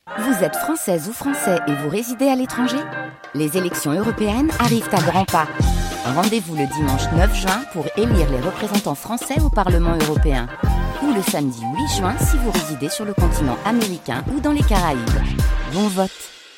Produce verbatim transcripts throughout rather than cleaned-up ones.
Vous êtes française ou français et vous résidez à l'étranger ? Les élections européennes arrivent à grands pas. Rendez-vous le dimanche neuf juin pour élire les représentants français au Parlement européen. Ou le samedi huit juin si vous résidez sur le continent américain ou dans les Caraïbes. Bon vote!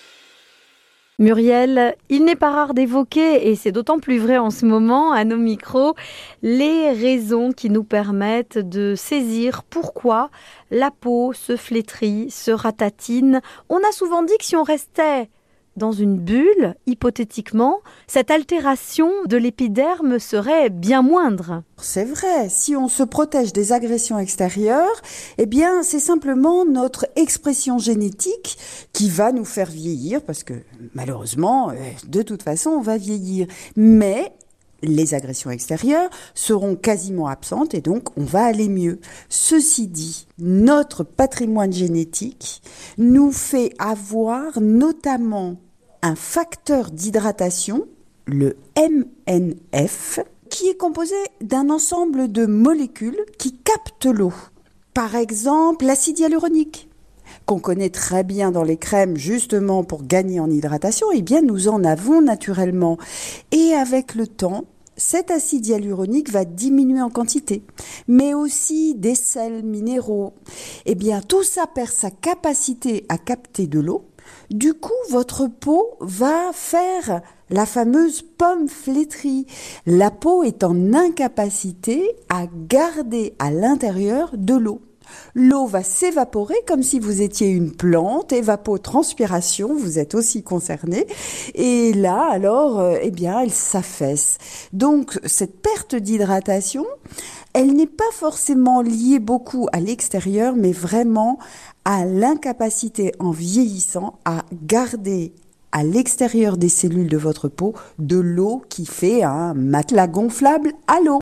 Muriel, il n'est pas rare d'évoquer, et c'est d'autant plus vrai en ce moment, à nos micros, les raisons qui nous permettent de saisir pourquoi la peau se flétrit, se ratatine. On a souvent dit que si on restait dans une bulle, hypothétiquement, cette altération de l'épiderme serait bien moindre. C'est vrai, si on se protège des agressions extérieures, eh bien, c'est simplement notre expression génétique qui va nous faire vieillir, parce que malheureusement, de toute façon, on va vieillir. Mais les agressions extérieures seront quasiment absentes et donc on va aller mieux. Ceci dit, notre patrimoine génétique nous fait avoir notamment un facteur d'hydratation, le M N F, qui est composé d'un ensemble de molécules qui captent l'eau. Par exemple, l'acide hyaluronique, qu'on connaît très bien dans les crèmes justement pour gagner en hydratation, eh bien nous en avons naturellement. Et avec le temps, cet acide hyaluronique va diminuer en quantité, mais aussi des sels minéraux. Eh bien, tout ça perd sa capacité à capter de l'eau. Du coup, votre peau va faire la fameuse pomme flétrie. La peau est en incapacité à garder à l'intérieur de l'eau. L'eau va s'évaporer comme si vous étiez une plante, évapotranspiration, vous êtes aussi concerné. Et là, alors, euh, eh bien, elle s'affaisse. Donc, cette perte d'hydratation, elle n'est pas forcément liée beaucoup à l'extérieur, mais vraiment à l'incapacité en vieillissant à garder à l'extérieur des cellules de votre peau de l'eau qui fait un matelas gonflable à l'eau.